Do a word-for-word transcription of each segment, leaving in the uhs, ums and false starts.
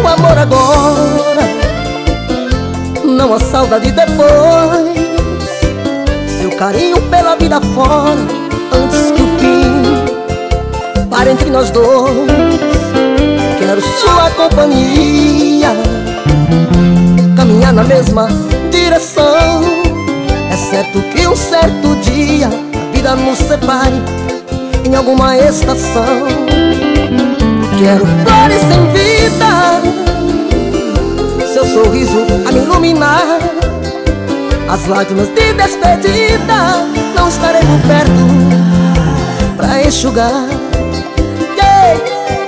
amor agora, não a saudade depois. Seu carinho pela vida fora, antes que o fim pare entre nós dois. Quero sua companhia, caminhar na mesma direção. É certo que um certo dia a vida nos separe em alguma estação. Quero flores sem vida, seu sorriso a me iluminar. As lágrimas de despedida não estarei por perto pra enxugar. Yeah.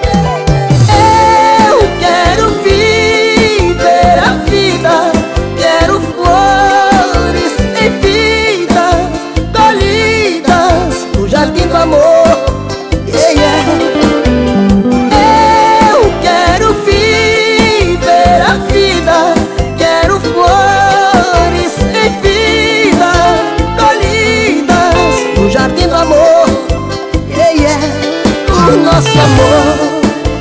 Eu quero viver a vida, quero flores em vida, colhidas no jardim do amor. Yeah, yeah. Eu quero viver a vida, quero flores em vida, colhidas no jardim do amor. Yeah, yeah. O nosso amor.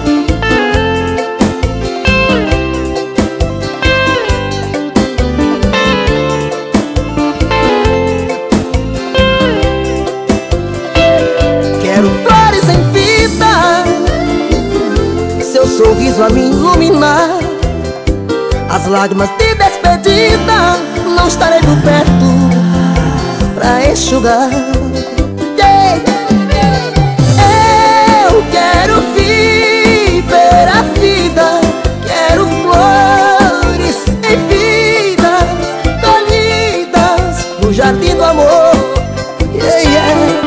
Sorriso a me iluminar. As lágrimas de despedida não estarei por perto pra enxugar. Yeah. Eu quero viver a vida, quero flores em vida, colhidas no jardim do amor. Yeah, yeah.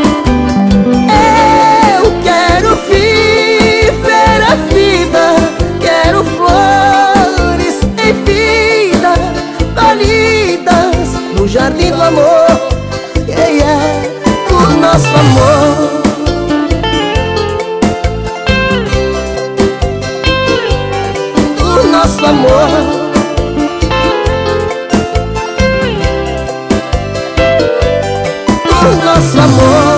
Eu quero viver a vida, quero flores em vida, colhidas no jardim do amor. Yeah, yeah. O nosso amor. O nosso amor. O nosso amor.